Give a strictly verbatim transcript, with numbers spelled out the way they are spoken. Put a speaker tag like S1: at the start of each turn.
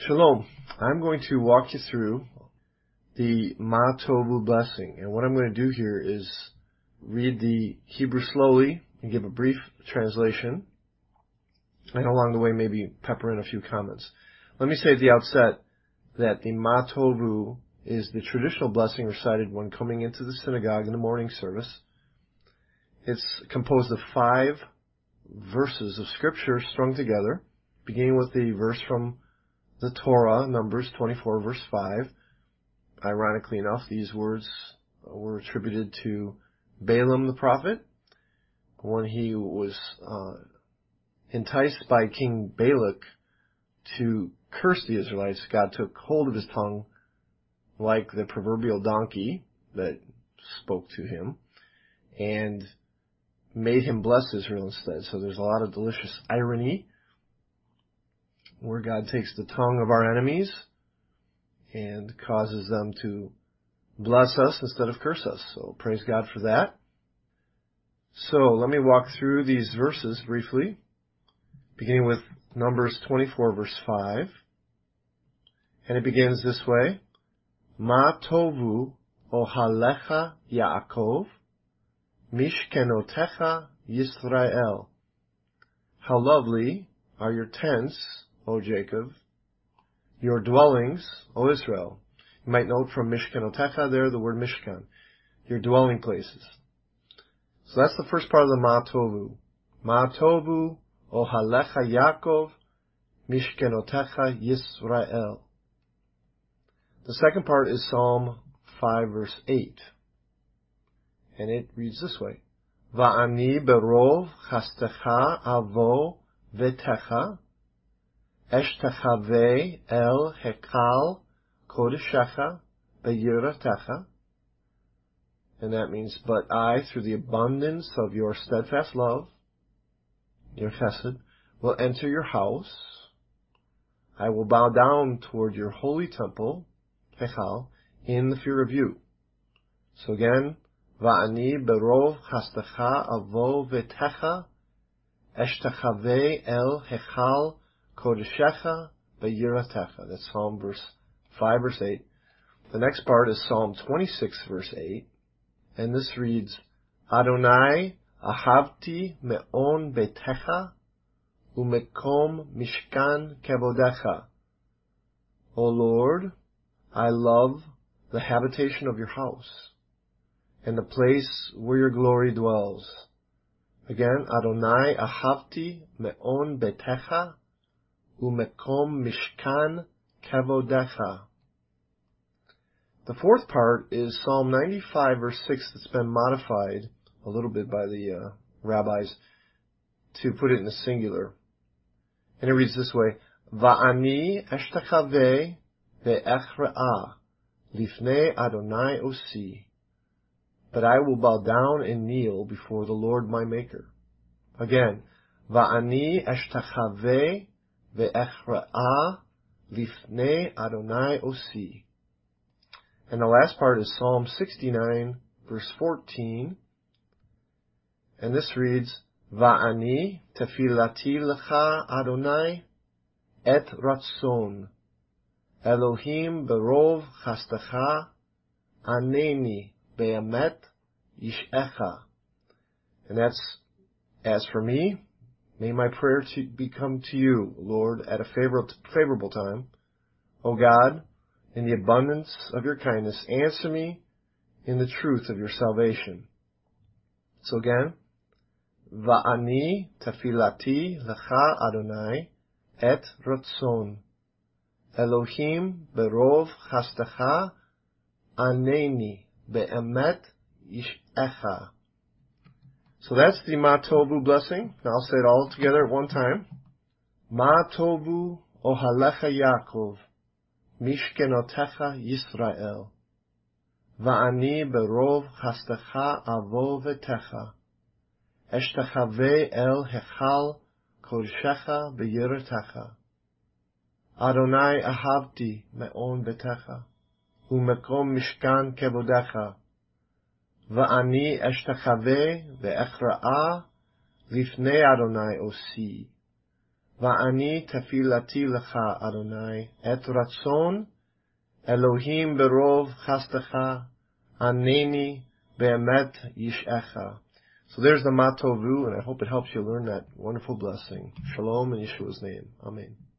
S1: Shalom. I'm going to walk you through the Ma Tovu blessing. And what I'm going to do here is read the Hebrew slowly and give a brief translation. And along the way, maybe pepper in a few comments. Let me say at the outset that the Ma Tovu is the traditional blessing recited when coming into the synagogue in the morning service. It's composed of five verses of Scripture strung together, beginning with the verse from the Torah, Numbers twenty-four, verse five. Ironically enough, these words were attributed to Balaam the prophet when he was uh, enticed by King Balak to curse the Israelites. God took hold of his tongue like the proverbial donkey that spoke to him and made him bless Israel instead. So there's a lot of delicious irony where God takes the tongue of our enemies and causes them to bless us instead of curse us. So praise God for that. So let me walk through these verses briefly, beginning with Numbers twenty-four, verse five. And it begins this way: Ma tovu ohalecha Yaakov, mishkenotecha Yisrael. How lovely are your tents, O Jacob, your dwellings, O Israel. You might note from Mishkenotecha there the word Mishkan, your dwelling places. So that's the first part of the Ma Tovu. Ma Tovu ohalecha Yaakov, Mishkenotecha Yisrael. The second part is Psalm five, verse eight. And it reads this way: Va'ani berov chastecha avo vetecha, Eshtachavei el hekal kodeshecha beyiratecha. And that means, but I, through the abundance of your steadfast love, your chesed, will enter your house. I will bow down toward your holy temple, hekal, in the fear of you. So again, Va'ani berov chastecha avo vetecha, Eshtachavei el hekal Kodeshecha beyiratecha. That's Psalm verse five, verse eight. The next part is Psalm twenty-six, verse eight. And this reads, Adonai ahavti me'on betecha umekom mishkan kevodecha. O Lord, I love the habitation of your house and the place where your glory dwells. Again, Adonai ahavti me'on betecha umekom mishkan kevodecha. The fourth part is Psalm ninety-five, verse six, that's been modified a little bit by the uh, rabbis to put it in the singular. And it reads this way: Va'ani eshtachavei ve'echra'ah lifnei Adonai osi. But I will bow down and kneel before the Lord my Maker. Again, Va'ani eshtachavei ve'echra'ah lifnei Adonai osi. And the last part is Psalm sixty-nine, verse fourteen. And this reads, Va'ani tefilati lecha Adonai et ratzon. Elohim berov chastecha aneni be'emet yishecha. And that's, as for me, may my prayer to become to you, Lord, at a favorable, favorable time. O God, in the abundance of your kindness, answer me in the truth of your salvation. So again, Va'ani tefilati lecha Adonai et ratzon. Elohim berov chastecha aneni be'emet yishecha. So that's the Ma Tovu blessing. Now I'll say it all together at one time. Ma Tovu ohalecha Yaakov, mishkenotecha Yisrael. Va'ani berov chastecha avo vetecha, eshtachavei el hechal kodeshecha beyiratecha. Adonai ahavti me'on betecha, umekom mishkan kevodecha. Va'ani eshtachavei ve'echra'ah lifnei Adonai osi. Va'ani tefilati lecha Adonai et ratzon Elohim berov chastecha aneni be'emet yishecha. So there's the Matovu, and I hope it helps you learn that wonderful blessing. Shalom in Yeshua's name. Amen.